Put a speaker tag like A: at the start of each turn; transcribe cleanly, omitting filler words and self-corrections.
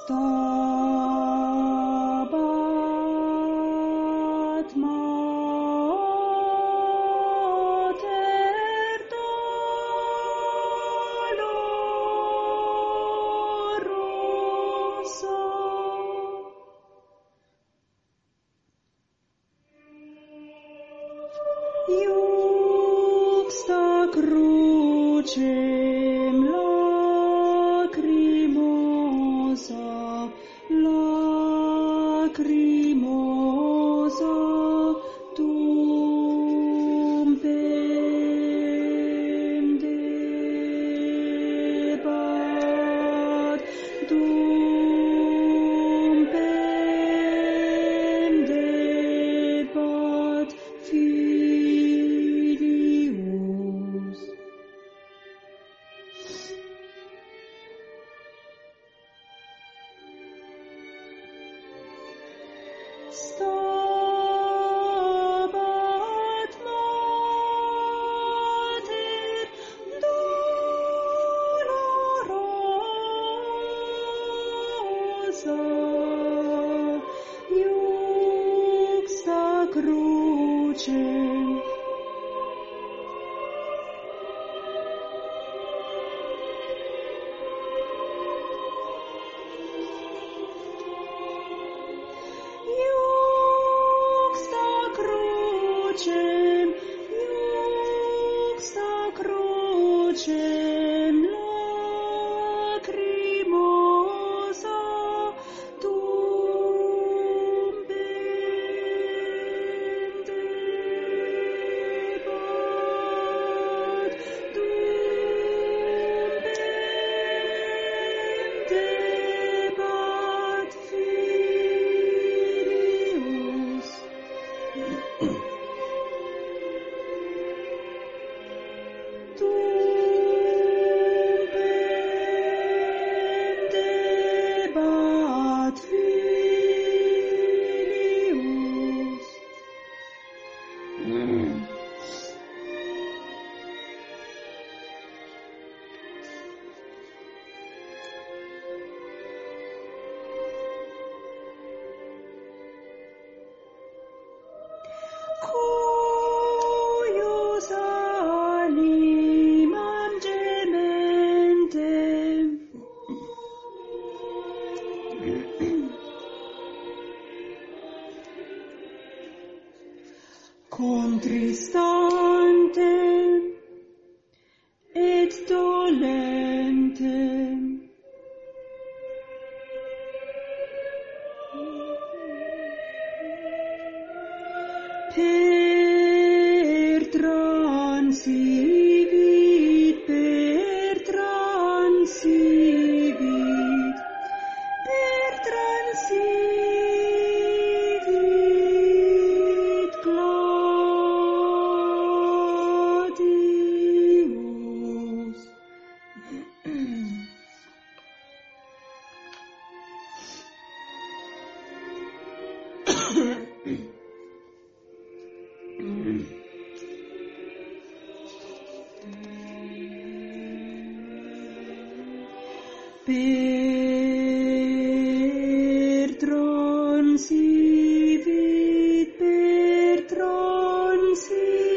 A: Stabat mater dolorosa. Iuxta crucem lacrimosa, lacrimosa, tum pendebat, tum pendebat filius. Stabat mater dolorosa, iuxta crucem. Iuxta crucem, iuxta crucem, lacrimosa, tum pendebat, tum pendebat filius. Tum pendebat filius. Cuius animam gementem contristantem et dolentem, per transivit, per transivit, per transivit gladius. Per transivit, per transivit.